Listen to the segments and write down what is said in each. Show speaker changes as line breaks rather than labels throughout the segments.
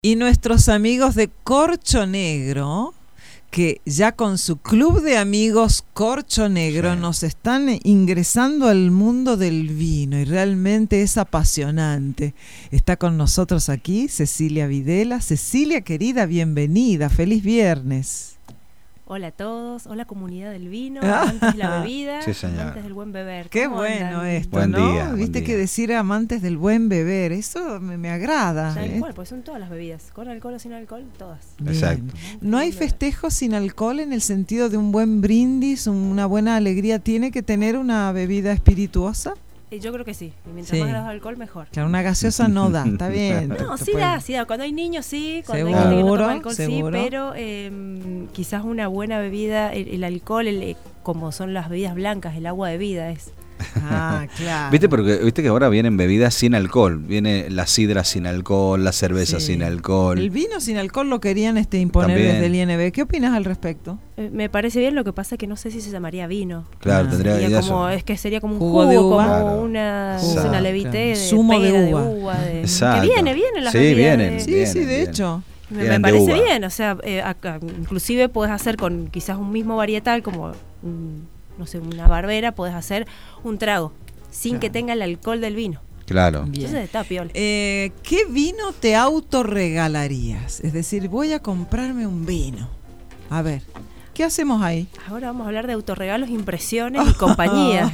Y nuestros amigos de Corcho Negro, que ya con su club de amigos Corcho Negro nos están ingresando al mundo del vino y realmente es apasionante. Está con nosotros aquí Cecilia Videla. Cecilia, querida, bienvenida. Feliz viernes.
Hola a todos, hola comunidad del vino, amantes de la bebida,
sí,
amantes del buen beber.
Qué bueno esto,
buen
¿no?
día,
Viste que decir amantes del buen beber, eso me agrada.
Tal cual, pues son todas las bebidas, con alcohol o sin alcohol, todas.
Bien.
Exacto.
No hay festejo sin alcohol en el sentido de un buen brindis, una buena alegría. ¿Tiene que tener una bebida espirituosa?
Yo creo que sí, y mientras más grados de alcohol, mejor.
Claro, una gaseosa no da, está bien.
No, sí da. Cuando hay niños sí, cuando
¿Seguro?
hay gente que no toma alcohol
¿Seguro?
sí, pero quizás una buena bebida, el alcohol, como son las bebidas blancas, el agua de vida es...
Claro.
Viste que ahora vienen bebidas sin alcohol. Viene la sidra sin alcohol, la cerveza sin alcohol.
El vino sin alcohol lo querían imponer
también
desde el INB. ¿Qué opinas al respecto?
Me parece bien, lo que pasa es que no sé si se llamaría vino.
Claro,
sería como, es que sería como un
jugo de uva,
como
claro.
una levité de
zumo de
pera,
uva.
Exacto.
Que viene las
sí,
bebidas
vienen,
Sí, de hecho.
Me parece bien, o sea, inclusive puedes hacer con quizás un mismo varietal como no sé, una barbera, puedes hacer un trago sin que tenga el alcohol del vino.
Claro.
Bien.
Entonces está piola.
¿Qué vino te autorregalarías? Es decir, voy a comprarme un vino. A ver, ¿qué hacemos ahí?
Ahora vamos a hablar de autorregalos, impresiones y compañía.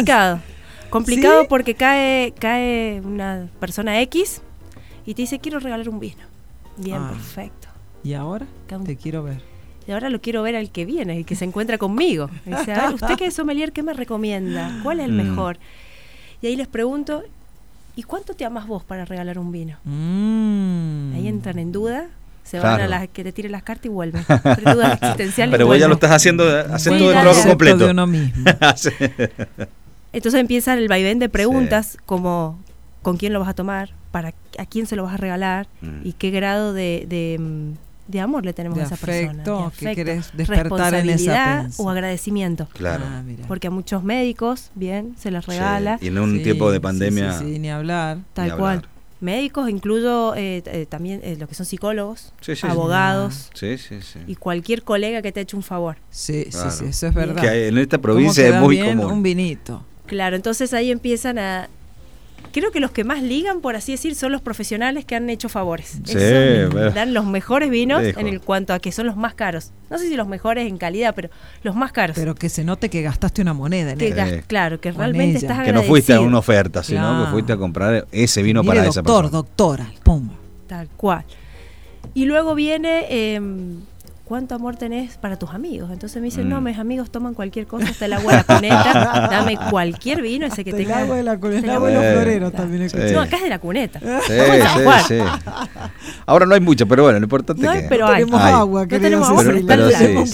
Complicado
¿Sí?
porque cae una persona X y te dice, quiero regalar un vino. Bien, perfecto.
¿Y ahora? Te quiero ver.
Y ahora lo quiero ver al que viene, el que se encuentra conmigo. Dice, a ver, usted que es sommelier, ¿qué me recomienda? ¿Cuál es el mejor? Y ahí les pregunto, ¿y cuánto te amas vos para regalar un vino? Ahí entran en duda, se van a las que te tiren las cartas y vuelven. Dudas existenciales.
Pero vos ya lo estás haciendo todo el trabajo completo.
De uno mismo.
Entonces empieza el vaivén de preguntas como ¿con quién lo vas a tomar? ¿A quién se lo vas a regalar? ¿Y qué grado de amor le tenemos a esa persona? De afecto,
que querés despertar en esa
o agradecimiento.
Claro.
Porque a muchos médicos, se les regala.
Y en un tiempo de pandemia.
Sí, ni hablar.
Tal cual. Médicos, incluyo también lo que son psicólogos, abogados y cualquier colega que te eche un favor.
Sí, eso es verdad.
Que en esta provincia es muy común.
Un vinito.
Claro, entonces ahí empiezan a... Creo que los que más ligan, por así decir, son los profesionales que han hecho favores. Dan los mejores vinos en cuanto a que son los más caros. No sé si los mejores en calidad, pero los más caros.
Pero que se note que gastaste una moneda en él.
Claro, que realmente estás agradecido.
Que no fuiste a una oferta, sino que fuiste a comprar ese vino para esa persona.
Doctora, pumba.
Tal cual. Y luego viene... ¿cuánto amor tenés para tus amigos? Entonces me dicen, no, mis amigos toman cualquier cosa, hasta el agua de la cuneta, dame cualquier vino, ese que tenga.
El agua de la cuneta, el agua de los floreros también.
No, acá es de la cuneta.
Sí. Ahora no hay mucho, pero bueno, lo importante es que...
Pero tenemos
agua,
no tenemos agua, pero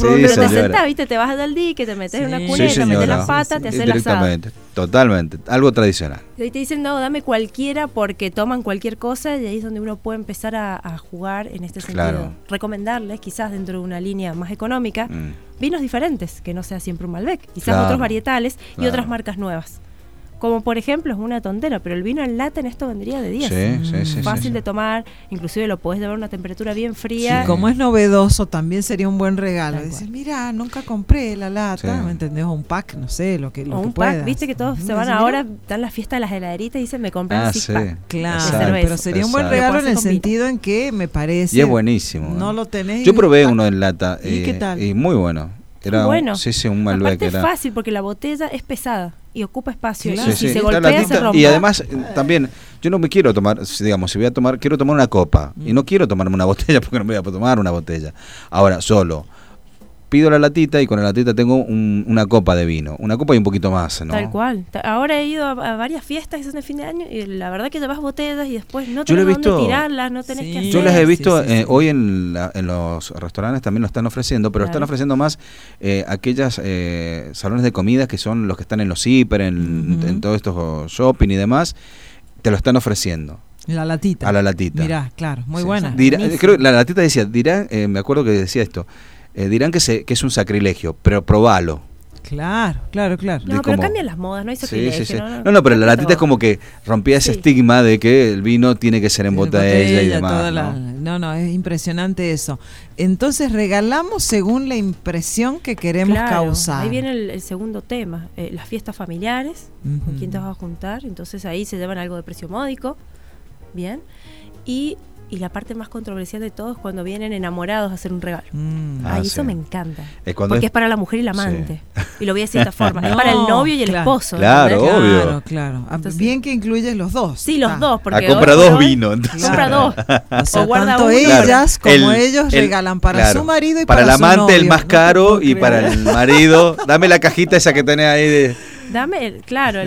te sentás, ¿viste? Te vas al dique, te metes en una cuneta, metes las patas, te haces el asado.
Totalmente, algo tradicional.
Y ahí te dicen, no, dame cualquiera porque toman cualquier cosa y ahí es donde uno puede empezar a jugar en este sentido.
Claro.
Recomendarles, quizás dentro de una línea más económica, vinos diferentes, que no sea siempre un Malbec, quizás otros varietales y otras marcas nuevas. Como por ejemplo, es una tontera, pero el vino en lata en esto vendría de 10. Fácil de tomar, inclusive lo podés llevar a una temperatura bien fría.
Sí, como es novedoso, también sería un buen regalo. Decir, mira, nunca compré la lata, ¿me entendés? O un pack, no sé, lo que
un
puedas.
pack, viste que todos se van ahora, están las fiestas de las heladitas y dicen, me compré un six pack.
Claro, pero sería un buen regalo en el sentido en que me parece...
Y es buenísimo.
No lo tenés.
Yo probé uno en lata.
¿Y qué tal?
Y muy bueno. Era
bueno.
Un Malbec.
Aparte es fácil porque la botella es pesada y ocupa espacio.
Claro.
Y si se golpea, se rompe.
Y además, también, yo no me quiero tomar, digamos, si voy a tomar, quiero tomar una copa. Y no quiero tomarme una botella porque no me voy a tomar una botella. Ahora, solo pido la latita y con la latita tengo una copa de vino. Una copa y un poquito más, ¿no?
Tal cual. Ahora he ido a varias fiestas que son de fin de año y la verdad que llevas botellas y después no tenés dónde tirarlas, no tenés que hacer.
Yo las he visto hoy en los restaurantes también lo están ofreciendo, pero están ofreciendo más aquellas salones de comida que son los que están en los hiper, en todos estos shopping y demás, te lo están ofreciendo.
La latita.
A la latita.
Mirá, claro, muy buena.
Creo que la latita decía, me acuerdo que decía esto, dirán que es un sacrilegio, pero probalo.
Claro.
No, pero cambian las modas, no hay sacrilegio.
Sí. No, pero la latita es como que rompía ese estigma de que el vino tiene que ser en botella y demás.
No, es impresionante eso. Entonces regalamos según la impresión que queremos causar.
Ahí viene el segundo tema, las fiestas familiares, con quién te vas a juntar, entonces ahí se llevan algo de precio módico, bien, y la parte más controversial de todo es cuando vienen enamorados a hacer un regalo. Eso me encanta. Porque es para la mujer y la amante. Sí. Y lo voy a decir de esta forma. Es para el novio y el esposo.
Claro, obvio.
Claro. Bien que incluyes los dos.
Sí, los dos. Porque
compra dos vinos.
Compra dos.
O sea, tanto ellas como ellos regalan para su marido y para
el
su
amante
novio.
El más caro y para el marido. Dame la cajita esa que tenés ahí de...
Dame, el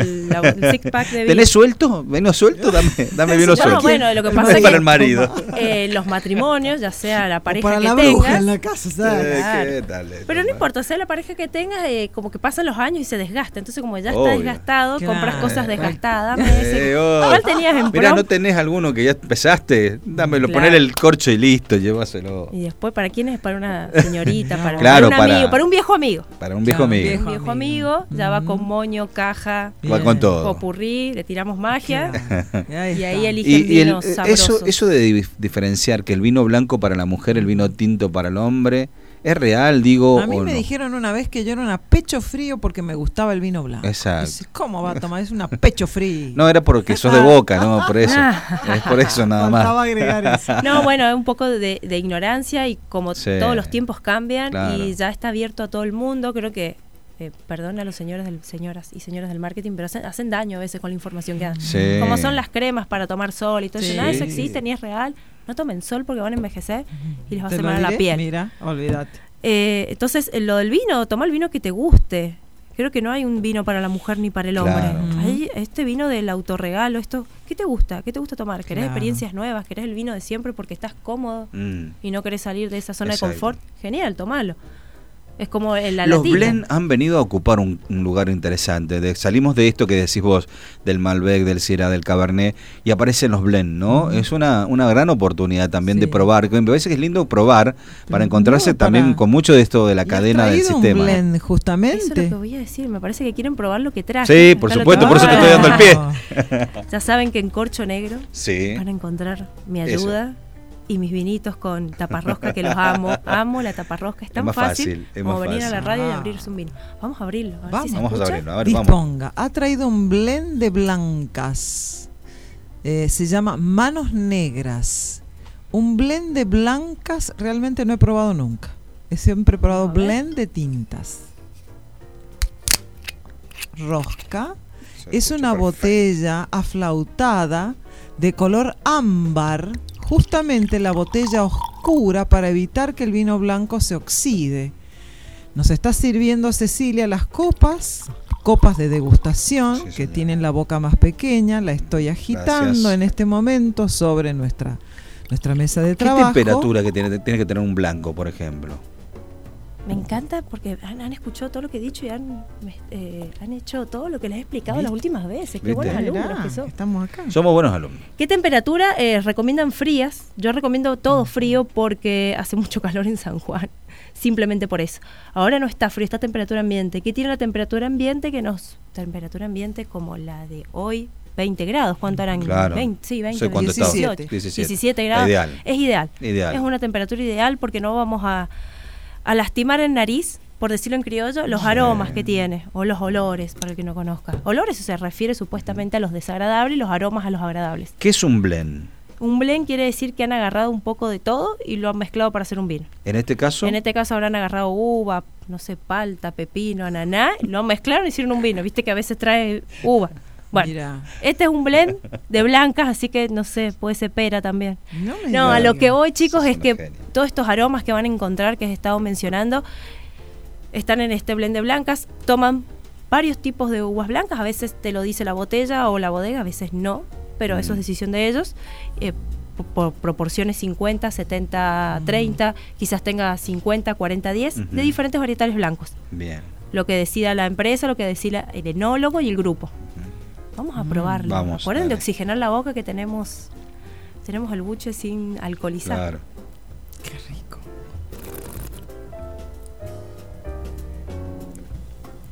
six pack de vino.
¿Tenés suelto? ¿Vino suelto? Dame vino suelto.
No, bueno, lo que pasa es
para el marido.
Los matrimonios, ya sea la pareja
para
que
la
tengas.
bruja en la casa, ¿sabes?
¿Qué tal?
Pero no importa, sea la pareja que tengas, como que pasan los años y se desgasta. Entonces, como ya está desgastado, compras cosas desgastadas. ¿Cuál tenías en
Mira, ¿no tenés alguno que ya empezaste? Dámelo, poner el corcho y listo, llévaselo.
Y después, ¿para quién es? Para una señorita, para un amigo, para un viejo amigo.
Para un viejo amigo.
Un viejo amigo, ya va con moño, caja,
va con todo.
Popurrí, le tiramos magia y ahí elige el vino sabroso.
Eso de diferenciar que el vino blanco para la mujer, el vino tinto para el hombre, ¿es real, digo?
A mí me dijeron una vez que yo era una pecho frío porque me gustaba el vino blanco.
Exacto.
¿Cómo va a tomar? Es una pecho frío.
No, era porque sos de Boca, no, por eso. Es por eso nada más.
Agregar eso.
No, bueno, es un poco de ignorancia y como todos los tiempos cambian y ya está abierto a todo el mundo, creo que perdón a los señoras y señoras del marketing, pero hacen daño a veces con la información que dan.
Sí.
Como son las cremas para tomar sol y todo eso. Nada de eso existe ni es real. No tomen sol porque van a envejecer y les va a hacer mal a la piel.
Mira, olvídate.
Entonces, lo del vino, toma el vino que te guste. Creo que no hay un vino para la mujer ni para el hombre. Hay este vino del autorregalo, esto, ¿qué te gusta? ¿Qué te gusta tomar? ¿Querés experiencias nuevas? ¿Querés el vino de siempre porque estás cómodo y no querés salir de esa zona de confort? Genial, tomalo. Es como la
Los
latina.
blend han venido a ocupar un lugar interesante. Salimos de esto que decís vos, del Malbec, del Syrah, del Cabernet, y aparecen los blend, ¿no? Es una gran oportunidad también de probar. Me parece que es lindo probar para encontrarse también con mucho de esto de la cadena del sistema.
Un blend, justamente.
Eso es lo que voy a decir. Me parece que quieren probar lo que traje.
Sí, por supuesto, por eso te estoy dando el pie.
Ya saben que en Corcho Negro van a encontrar mi ayuda. Y mis vinitos con taparrosca, que los amo. Amo la taparrosca, es tan fácil como venir a la radio y abrirse un vino. Vamos a abrirlo.
Vamos a abrirlo. A ver,
disponga. Ha traído un blend de blancas. Se llama Manos Negras. Un blend de blancas realmente no he probado nunca. Siempre he probado blend de tintas. Rosca. Es una botella aflautada de color ámbar. Justamente la botella oscura para evitar que el vino blanco se oxide. Nos está sirviendo Cecilia las copas de degustación que tienen la boca más pequeña. La estoy agitando en este momento sobre nuestra mesa de trabajo.
¿Qué temperatura que tiene que tener un blanco, por ejemplo?
Me encanta porque han escuchado todo lo que he dicho y han hecho todo lo que les he explicado las últimas veces. Qué buenos alumnos que son.
Estamos acá.
Somos buenos alumnos.
¿Qué temperatura recomiendan frías? Yo recomiendo todo frío porque hace mucho calor en San Juan. Simplemente por eso. Ahora no está frío, está temperatura ambiente. ¿Qué tiene la temperatura ambiente? Temperatura ambiente como la de hoy. 20 grados, ¿cuánto harán?
Claro.
20, sí, 20,
17
grados.
Ideal.
Es ideal. Es una temperatura ideal porque no vamos a lastimar en nariz, por decirlo en criollo, los aromas que tiene, o los olores, para el que no conozca. Olores se refiere supuestamente a los desagradables y los aromas a los agradables.
¿Qué es un blend?
Un blend quiere decir que han agarrado un poco de todo y lo han mezclado para hacer un vino.
¿En este caso?
En este caso habrán agarrado uva, no sé, palta, pepino, ananá, lo mezclaron y hicieron un vino. Viste que a veces trae uva. Bueno, este es un blend de blancas, así que no sé, puede ser pera también. No, a lo que voy, chicos, es que todos estos aromas que van a encontrar, que he estado mencionando, están en este blend de blancas. Toman varios tipos de uvas blancas, a veces te lo dice la botella o la bodega, a veces no, pero eso es decisión de ellos. Por proporciones 50, 70, 30, quizás tenga 50, 40, 10, de diferentes varietales blancos.
Bien.
Lo que decida la empresa, lo que decida el enólogo y el grupo. Vamos a probarlo. Acuérdense de oxigenar la boca, que tenemos el buche sin alcoholizar.
Claro.
Qué rico.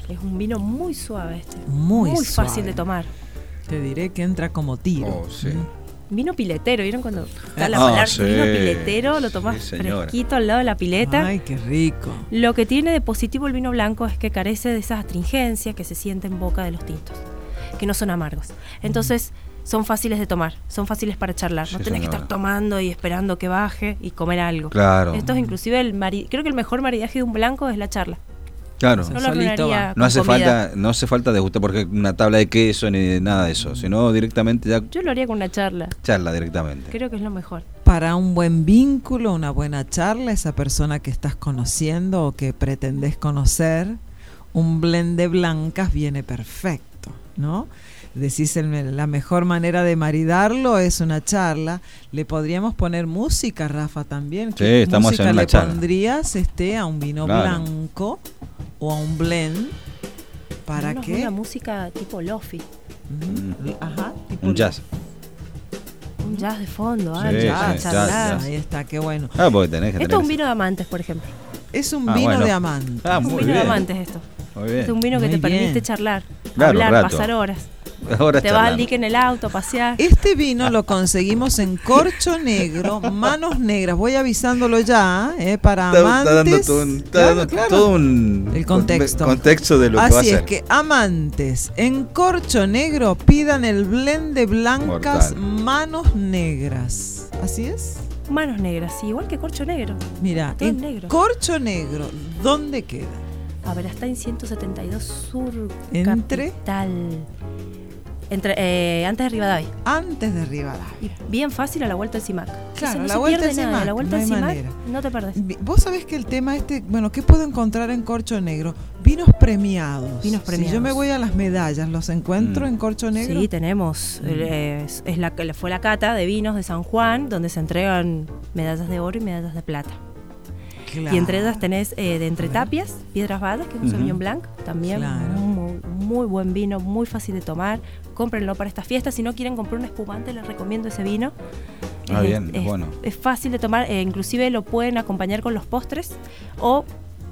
Es un vino muy suave este.
Muy suave.
Fácil de tomar.
Te diré que entra como tiro.
Oh, sí.
Vino piletero, ¿vieron cuando está la palabra
sí.
vino piletero? Lo tomás
Sí,
fresquito al lado de la pileta.
Ay, qué rico.
Lo que tiene de positivo el vino blanco es que carece de esa astringencia que se siente en boca de los tintos, que no son amargos. Entonces, son fáciles de tomar, son fáciles para charlar.
Sí,
no tenés que estar tomando y esperando que baje y comer algo.
Claro.
Esto es inclusive creo que el mejor maridaje de un blanco es la charla.
Claro.
No lo
Solito
arruinaría
va.
con comida.
No hace falta degustar porque una tabla de queso ni de nada de eso, sino directamente ya
Yo lo haría con una charla.
charla directamente.
Creo que es lo mejor.
Para un buen vínculo, una buena charla, esa persona que estás conociendo o que pretendes conocer, un blend de blancas viene perfecto, ¿no? Decís, la mejor manera de maridarlo es una charla. Le podríamos poner música, Rafa, también.
Sí, estamos
música
en una
le
charla.
pondrías a un vino blanco o a un blend? ¿Para
Ponemos
qué?
una música tipo lofi,
Ajá. tipo
Un jazz.
un jazz de fondo,
Sí,
para
jazz,
charlar.
jazz.
Ahí está, qué bueno.
Ah, porque tenés que
Esto es un vino de amantes, por ejemplo.
Es un
Ah,
vino
bueno.
de amante.
Ah,
Es un
muy
vino de
bien.
amantes esto.
Muy bien.
Es un vino que
Muy
te permite
bien.
charlar,
Claro,
hablar,
rato.
pasar horas.
Ahora
Te vas
charlando.
al dique en el auto, pasear.
Este vino lo conseguimos en corcho negro, manos negras. Voy avisándolo ya, para
Está dando
amantes.
todo un
El contexto.
contexto de lo que va a
Así es
ser.
que amantes en corcho negro pidan el blend de blancas
Mortal.
manos negras. ¿Así es?
Manos negras, sí, igual que corcho negro.
Mira,
Todo
en
negro.
corcho negro, ¿dónde queda?
A ver, está en 172 Sur
¿Entre?
Capital. Antes de Rivadavia.
Antes de Rivadavia.
Y bien fácil a la vuelta del CIMAC.
Claro,
no
la
se
vuelta
pierde
del
nada.
CIMAC,
A la vuelta
no
del
hay
CIMAC
manera.
no te perdés.
Vos sabés que el tema ¿qué puedo encontrar en corcho negro? Vinos premiados.
Vinos
Si
premiados.
yo me voy a las medallas, ¿los encuentro en corcho negro?
Sí, tenemos. Fue la cata de vinos de San Juan, donde se entregan medallas de oro y medallas de plata.
Claro.
Y entre ellas tenés de Entre Tapias, Piedras Badas, que es un Sauvignon Blanc, también
Claro.
muy buen vino, muy fácil de tomar. Cómprenlo para estas fiestas. Si no quieren comprar un espumante, les recomiendo ese vino.
Ah, bien,
es
bueno.
Es fácil de tomar, inclusive lo pueden acompañar con los postres o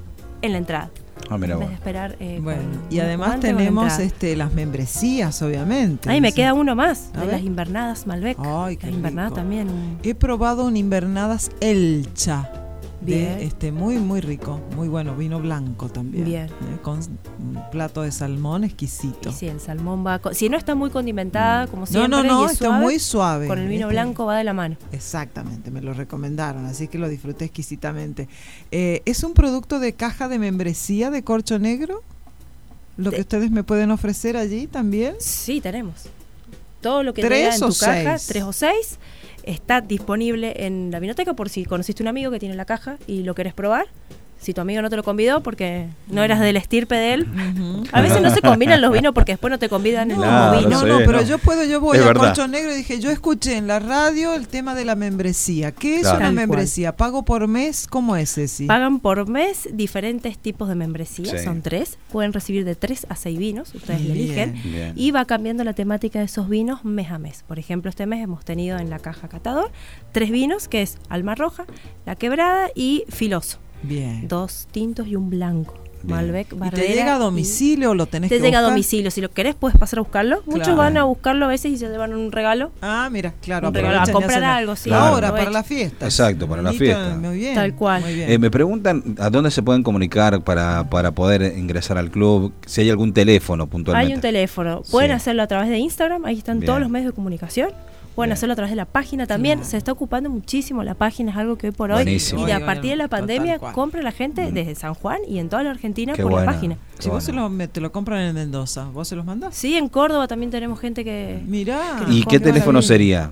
en la entrada.
Ah, mira
en vez
vos.
de esperar.
Bueno,
con
y
un
además
espumante o en la
tenemos
entrada.
las membresías, obviamente.
Ahí me queda uno más,
A
de
ver.
las invernadas Malbec.
Ay, qué
Las invernadas
rico.
también.
He probado un Invernadas Elcha.
Bien.
Muy rico, muy bueno, vino blanco también.
Bien.
Con un plato de salmón exquisito.
Y sí, el salmón va. Si no está muy condimentada, como siempre,
No,
y es
está
suave,
muy suave.
con el vino blanco va de la mano.
Exactamente, me lo recomendaron, así que lo disfruté exquisitamente. ¿Es un producto de caja de membresía de corcho negro? ¿Lo que ustedes me pueden ofrecer allí también?
Sí, tenemos. Todo lo que
3
tenga en
o
tu caja,
6.
3 o 6, está disponible en la vinoteca por si conociste un amigo que tiene la caja y lo querés probar. Si tu amigo no te lo convidó porque no eras del estirpe de él. A veces no se combinan los vinos porque después no te convidan el
Claro,
mismo vino.
sí,
pero
no.
yo voy
Es
a
verdad.
Corcho Negro y dije, yo escuché en la radio el tema de la membresía. ¿Qué es
Claro.
una
Tal cual.
membresía? ¿Pago por mes? ¿Cómo es, Ceci?
Pagan por mes diferentes tipos de membresía,
Sí.
son 3. Pueden recibir de 3 a 6 vinos, ustedes le
Bien.
eligen.
Bien.
Y va cambiando la temática de esos vinos mes a mes. Por ejemplo, este mes hemos tenido en la caja catador 3 vinos, que es Alma Roja, La Quebrada y Filoso.
Bien.
2 tintos y un blanco.
Bien.
Malbec,
¿Y
Barbera.
te llega a domicilio o lo tenés
Te
que
llega a
buscar?
domicilio. Si lo querés, puedes pasar a buscarlo. Muchos
Claro.
van a buscarlo a veces y se llevan un regalo.
Ah, mira, claro.
Un regalo, a
aprovechan y
comprar
hacen
algo, sí,
Claro.
Ahora,
aprovecha.
para la fiesta.
Exacto, para la
Bonito,
fiesta.
Muy bien.
Tal cual.
Muy bien.
Me preguntan a dónde se pueden comunicar para poder ingresar al club, si hay algún teléfono puntualmente.
Hay un teléfono. Pueden
Sí.
hacerlo a través de Instagram. Ahí están
Bien.
todos los medios de comunicación. Pueden
Bien.
hacerlo a través de la página también.
Claro.
Se está ocupando muchísimo la página. Es algo que hoy por hoy.
Buenísimo.
Y de a
Oye,
partir de la
tal
pandemia,
cual.
compra la gente desde San Juan y en toda la Argentina
Qué
por
bueno.
la página.
Qué
Si vos
bueno.
te lo compran en Mendoza, ¿vos se los mandás?
Sí, en Córdoba también tenemos gente que.
Mirá.
¿Y qué teléfono sería?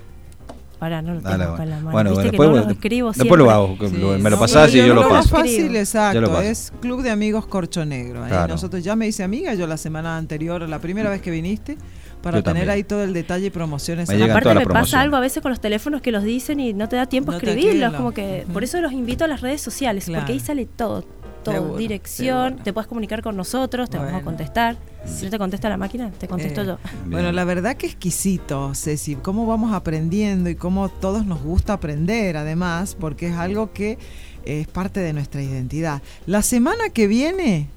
Ahora no lo tengo
Dale,
acá en la mano.
bueno,
Viste
después,
que no los escribo
después
siempre.
lo hago,
Sí,
me lo
no,
pasás y
pero
yo lo
más
paso.
fácil,
Yo lo
exacto,
paso.
es Club de Amigos Corcho Negro.
Claro.
Nosotros ya me hice amiga, yo la semana anterior, la primera vez que viniste, para
Yo
tener
también.
ahí todo el detalle y promociones.
Me llegan
Aparte
todas las
me pasa
promociones.
algo a veces con los teléfonos que los dicen y no te da tiempo a
No te
escribirlos.
escriben,
Como que
ujú.
por eso los invito a las redes sociales,
Claro.
porque ahí sale todo.
Seguro,
Dirección,
seguro.
te puedes comunicar con nosotros, te vamos a
Bueno.
contestar. Si no te contesta la máquina, te contesto yo.
Bueno,
Bien.
la verdad que exquisito, Ceci, cómo vamos aprendiendo y cómo todos nos gusta aprender, además, porque es algo que es parte de nuestra identidad. La semana que viene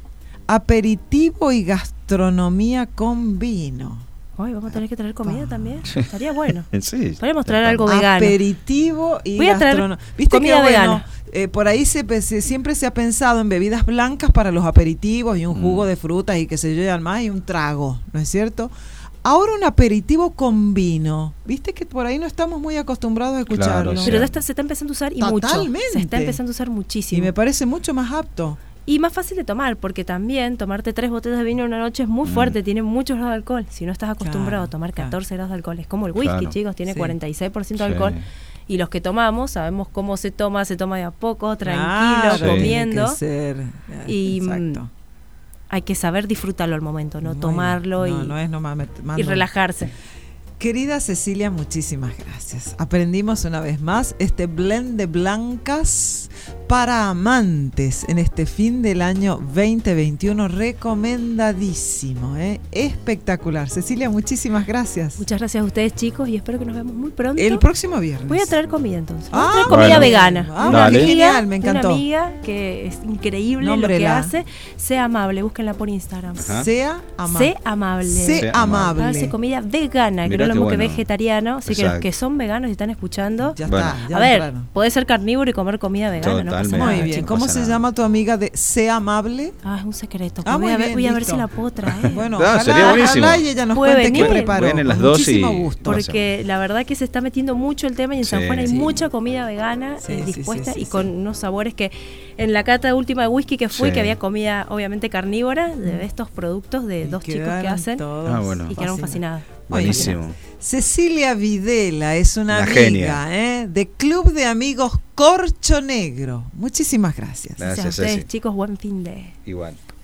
aperitivo y gastronomía con vino.
Hoy vamos a tener que traer comida también. Estaría bueno.
Sí.
Podríamos traer algo vegano.
Aperitivo y
Voy a traer
gastronomía. ¿Viste
comida
qué bueno?
vegana.
Por ahí siempre se ha pensado en bebidas blancas para los aperitivos y un jugo de frutas y qué sé yo y además y un trago, ¿no es cierto? Ahora un aperitivo con vino. ¿Viste que por ahí no estamos muy acostumbrados a escucharlo?
Claro, sí.
Pero se está empezando a usar y
Totalmente.
mucho. Se está empezando a usar muchísimo.
Y me parece mucho más apto.
Y más fácil de tomar, porque también tomarte 3 botellas de vino en una noche es muy fuerte, tiene muchos grados de alcohol. Si no estás acostumbrado a tomar 14 grados de alcohol, es como el whisky, chicos, tiene 46% de alcohol. Y los que tomamos sabemos cómo se toma de a poco, tranquilo, comiendo. Y hay que saber disfrutarlo al momento, no tomarlo y relajarse.
Querida Cecilia, muchísimas gracias. Aprendimos una vez más este blend de blancas para amantes en este fin del año 2021. Recomendadísimo, espectacular. Cecilia, muchísimas gracias.
Muchas gracias a ustedes, chicos, y espero que nos veamos muy pronto.
El próximo viernes.
Voy a traer comida entonces. Voy a traer comida vegana.
Una amiga, genial, me encantó.
Una amiga que es increíble lo que hace. Sea amable, búsquenla por Instagram.
Sea amable.
Sé amable. Hace comida vegana, que no es lo mismo que vegetariano. Así que los que son veganos y están escuchando,
ya está.
A ver, podés ser carnívoro y comer comida vegana. No pasa nada.
Muy bien. ¿Cómo se llama tu amiga de Sea Amable?
Es un secreto. Voy a ver si la puedo traer.
Bueno,
sería buenísimo.
Y ella nos cuente qué preparó.
Vienen las dos
muchísimo gusto.
Porque la verdad que se está metiendo mucho el tema y en San Juan hay mucha comida vegana dispuesta y con unos sabores que en la cata última de whisky que fui, que había comida obviamente carnívora de estos productos de dos chicos que hacen y quedaron fascinados.
Buenísimo.
Cecilia Videla es una amiga de Club de Amigos Corcho Negro. Muchísimas gracias.
Gracias a ustedes, chicos. Buen fin de.
Igual.